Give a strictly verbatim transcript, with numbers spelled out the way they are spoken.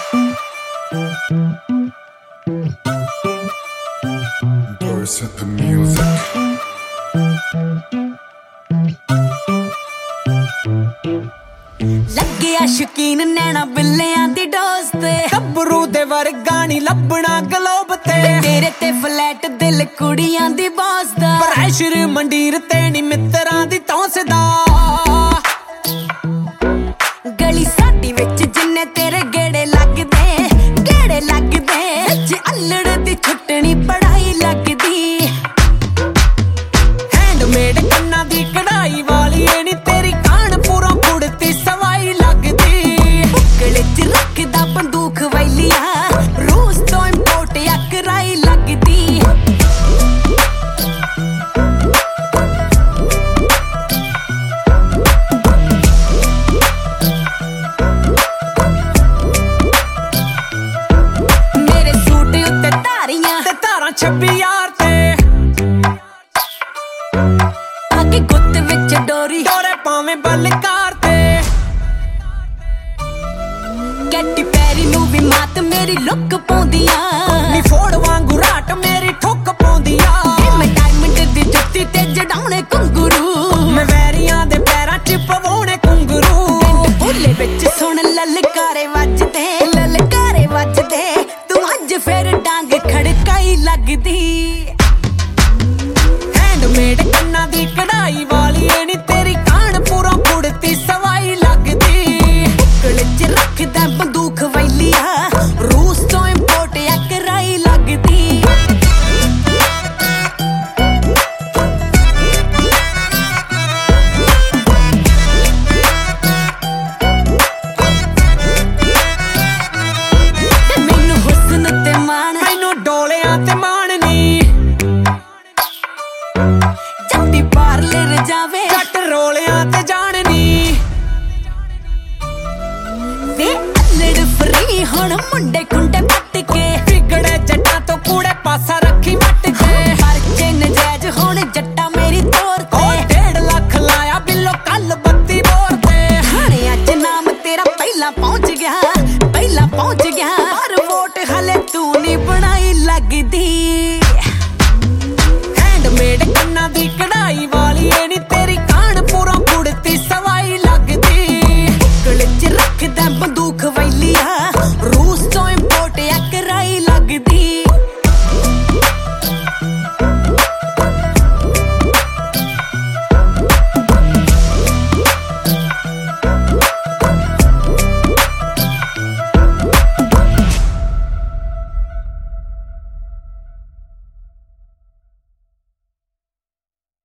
Burst at the music. ਲੱਗਿਆ ਸ਼ਕੀਨ ਨੈਣਾ ਬਿੱਲਿਆਂ ਦੀ dose ਤੇ ਗੱਭਰੂ ਦੇ ਵਰਗਾ ਨੀ ਲੱਭਣਾ ਗਲੋਬ ਤੇ ਤੇਰੇ ਤੇ ਫਲੈਟ ਦਿਲ ਕੁੜੀਆਂ ਦੀ ਬਾਸ ਦਾ ਪ੍ਰੈਸ਼ਰ ਮੰਡੀਰ ਤੇ ਨੀ ਮਿੱਤਰਾਂ ਦੀ ਤੌਂਸਦਾ ਗਲੀ ਸਾਡੀ ਵਿੱਚ ਜਿੰਨੇ ਤੇਰੇ ਗੇੜੇ ਲੱਗਦੇ ਗੇੜੇ ਲੱਗਦੇ ਵਿੱਚ ਅਲੜ ਦੀ ਛੁੱਟਣੀ ਪੜਾਈ ਲੱਗਦੀ ਹੈਂਡਮੇਡ ਕੰਨਾਂ ਦੀ ਕਢਾਈ ਵਾਲੀ ਏ ਨੀ ਤੇਰੀ ਕਾਨਪੁਰੋਂ ਕੁੜਤੀ ਸਵਾਈ ਲੱਗਦੀ ਬੁੱਕਲੇ ਚ ਰੱਖਦਾ ਬੰਦੂਕ ਵੈਲੀਆਂ ਰੂਸ ਤੋਂ ਇੰਪੋਰਟ ਯਕਰਾਈ ਲੱਗਦੀ ਮੇਰੇ ਸੂਟ ਉੱਤੇ ਧਾਰੀਆਂ ਤੇ ਧਾਰਾਂ ਛੱਬੀ ਯਾਰ ਤੇ ਆਗੇ ਗੁੱਤ ਵਿੱਚ ਡੋਰੀ ਡੋਰੇ ਪਾਵੇਂ ਬਲਕਾਰ ਤੇ ਕੈਟੀ ਪੈਰੀ ਨੂੰ ਵੀ ਮਾਤ ਮੇਰੀ ਲੁੱਕ ਪਾਉਂਦੀਆਂ ਨੀ ਫੋੜ ਵਾਂਗੂ ਰਾਟ ਮੇਰੀ ਠੁੱਕ ਪਾਉਂਦੀਆਂ ਮੈਂ ਡਾਇਮੰਡ ਦੀ ਜੁੱਤੀ ਤੇ ਜਡਾਉਣੇ ਘੁੰਗਰੂ ਮੈਂ ਵੈਰੀਆਂ ਦੇ ਪੈਰਾਂ ਚ ਪਵਾਉਣੇ ਘੁੰਗਰੂ ਪਿੰਡ ਭੁੱਲੇ ਵਿੱਚ ਸੁਣ ਲਲਕਾਰੇ ਵੱਜਦੇ ਲਲਕਾਰੇ ਵੱਜਦੇ ਤੂੰ ਅੱਜ ਫੇਰ ਡਾਂਗ ਖੜਕਾਈ ਲੱਗਦੀ ਹੈਂਡਮੇਡ ਕੰਨਾਂ ਦੀ ਕਢਾਈ ਵਾਲੀ ਏ ਨੀ ਤੇਰੀ ਕਾਨਪੁਰੋਂ ਕੁੜਤੀ ਸਵਾਈ ਲੱਗਦੀ ਬੁੱਕਲ ਚ ਰੱਖਦਾ ਬੰਦੂਕ ਵੈਲੀਆਂ ਰੂਸ ਤੋਂ ਇੰਪੋਰਟ ਯਕਰਾਈ ਲੱਗਦੀ ਮੈਨੂੰ ਹੁਸਨ ਤੇ ਮਾਣ ਮੈਨੂੰ ਡੋਲਿਆਂ ਤੇ ਮਾਣ ਨੀ ਜੱਟੀ ਪਾਰਲਰ ਜਾਵੇ ਜੱਟ ਰੋਲਿਆਂ ਤੇ ਜਾਣਨੀ ਵੇ ਅਲੜ ਫਰੀ ਹੁਣ ਮੁੰਡੇ ਖੁੰਡੇ ਪੱਟ ਕੇ ਵਿਗੜੇ ਜੱਟਾਂ ਤੋਂ ਕੂੜੇ ਪਾਸਾ ਰੱਖੀ ਮੱਟ ਕੇ ਖਰਚੇ ਨਜਾਇਜ਼ ਹੁਣ ਜੱਟਾ ਮੇਰੀ ਤੋਰ ਤੇ ਡੇਢ ਲੱਖ ਲਾਇਆ ਬਿੱਲੋ ਕੱਲ ਬੱਤੀ ਬੋਰ ਤੇ ਹਾਣੇ ਅੱਜ ਨਾਮ ਤੇਰਾ ਪਹਿਲਾਂ ਪਹੁੰਚ ਗਿਆ ਪਹਿਲਾਂ ਪਹੁੰਚ ਗਿਆ ਪਰ ਵੋਟ ਹਲੇ ਤੂੰ ਨਹੀਂ ਬਣਾਈ ਲੱਗਦੀ